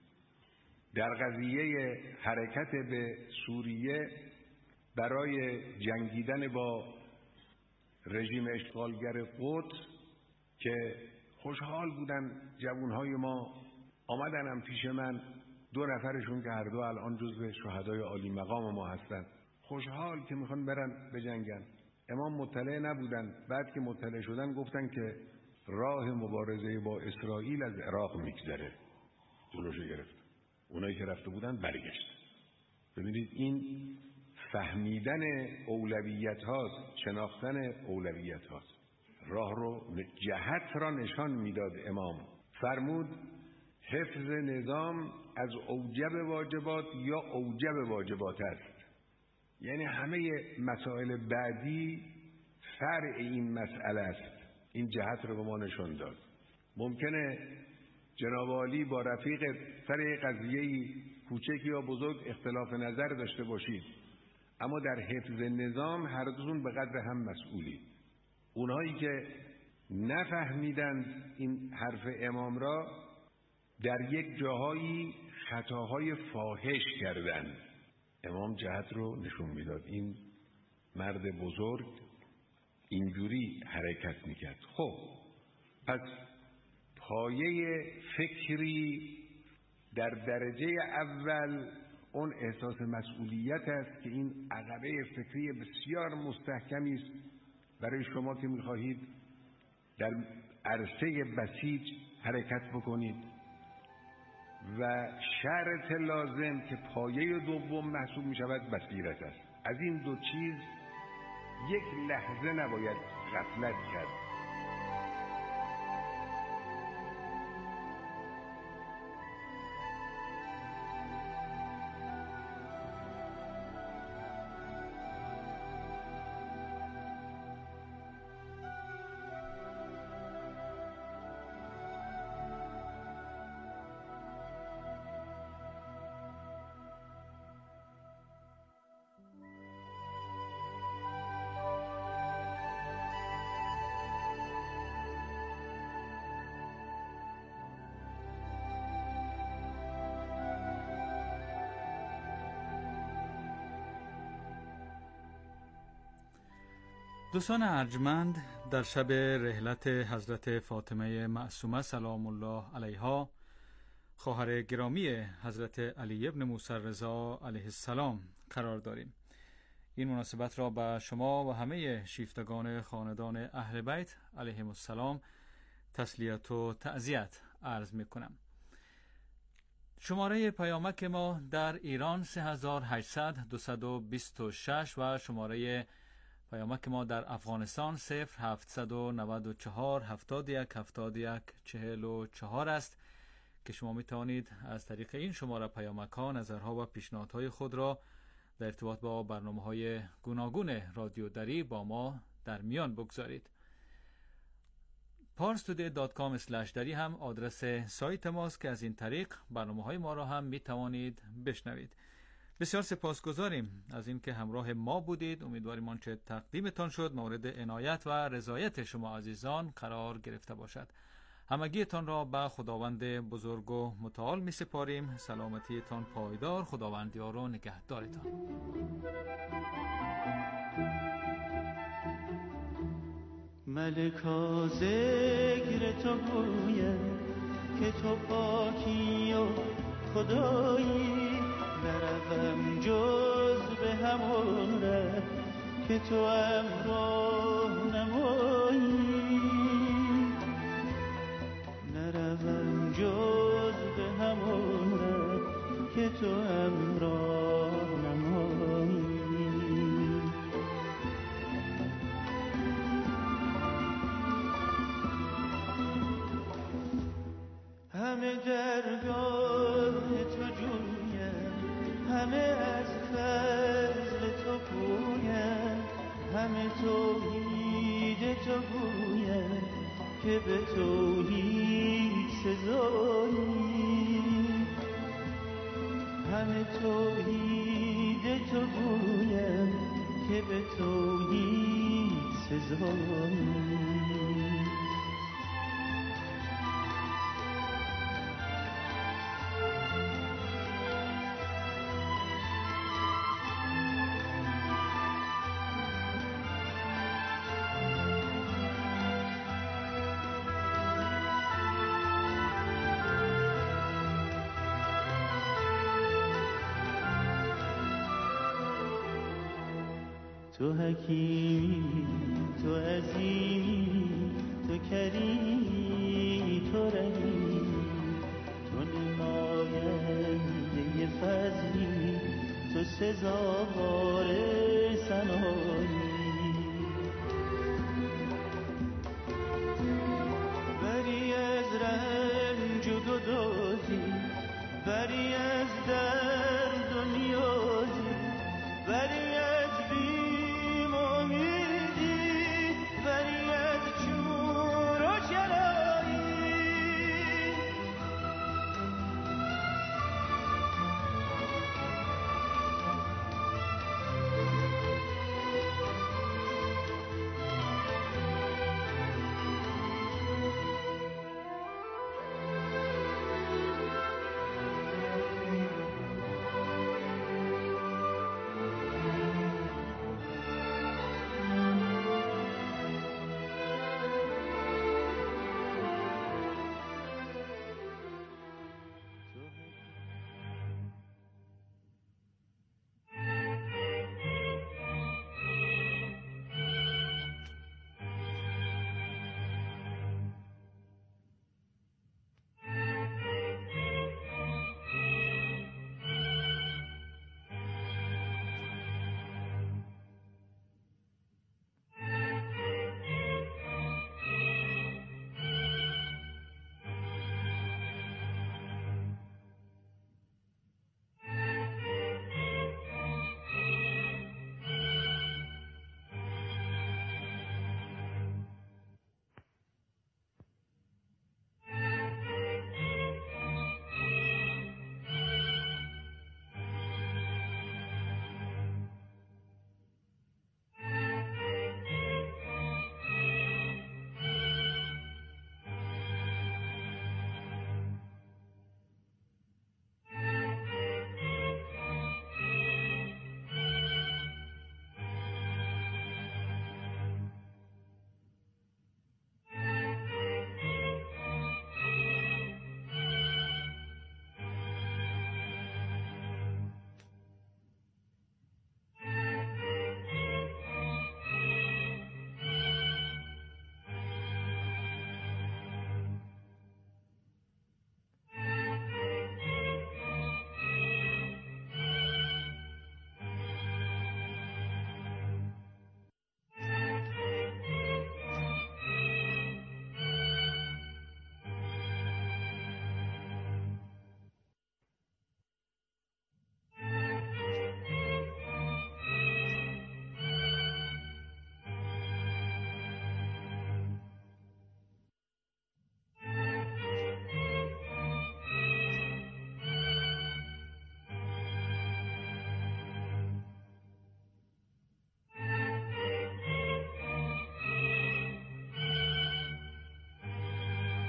در قضیه حرکت به سوریه برای جنگیدن با رژیم اشغالگر قدس که خوشحال بودن جوانهای ما، آمدنم پیش من، دو نفرشون که هر دو الان جزو شهدای عالی مقام ما هستن، خوشحال که میخوان برن بجنگن. امام مطلع نبودن. بعد که مطلع شدن گفتن که راه مبارزه با اسرائیل از عراق میگذره. جلوشو گرفت. اونایی که رفته بودن برگشت. ببینید این فهمیدن اولویت هاست، شناختن اولویت هاست. راه رو، جهت را نشان میداد امام. فرمود حفظ نظام از اوجب واجبات یا اوجب واجبات است. یعنی همه مسائل بعدی فرع این مسئله است. این جهت رو به ما نشان داد. ممکنه جناب عالی با رفیق سر قضیه کوچک یا بزرگ اختلاف نظر داشته باشید، اما در حفظ نظام هر دوتون به قدر هم مسئولی. اونهایی که نفهمیدند این حرف امام را در یک جاهایی خطاهای فاحش کردند. امام جهت رو نشون میداد. این مرد بزرگ اینجوری حرکت میکرد. خب پس پایه فکری در درجه اول اون احساس مسئولیت است که این عقبه فکری بسیار مستحکمی است برای شما که میخواهید در عرصه بسیج حرکت بکنید. و شرط لازم که پایه دوم محسوب می شود بصیرت است. از این دو چیز یک لحظه نباید غفلت کرد. دوستان ارجمند، در شب رحلت حضرت فاطمه معصومه سلام الله علیها، خواهر گرامی حضرت علی ابن موسی رضا علیه السلام قرار داریم. این مناسبت را به شما و همه شیفتگان خاندان اهل بیت علیهم السلام تسلیت و تعزیت عرض می کنم. شماره پیامک ما در ایران سه هزار و هشتصد دویست و بیست و شش و شماره پیامک ما در افغانستان صفر هفتصد و نود و چهار هفتاد و یک هفتاد و یک چهل و چهار است که شما می توانید از طریق این شماره پیامک ها نظرها و پیشنهادهای خود را در ارتباط با برنامه های گوناگون رادیو دری با ما در میان بگذارید. پارس تودی دات کام اسلش دری هم آدرس سایت ماست که از این طریق برنامه‌های ما را هم می توانید بشنوید. بسیار سپاسگزاریم از اینکه همراه ما بودید. امیدواریم آنچه تقدیمتان شد مورد عنایت و رضایت شما عزیزان قرار گرفته باشد. همگیتان را به خداوند بزرگ و متعال می سپاریم. سلامتیتان پایدار، خداوند یار و نگهدارتان. ملکا ذکر تو گویم که تو پاکی و خدایی، نروم جز به همون ره که تو امراه نمایی، نروم جز به همون ره که تو امراه نمایی. همه درگاه تو جویم، همه از فضل تو پویم، همه توحید تو گویم که به توحید سزایی، همه توحید تو گویم که به توحید سزایی. تو حکیمی، تو عظیمی، تو کریمی، تو رحیمی، تو نماینده فضلی، تو سزاوار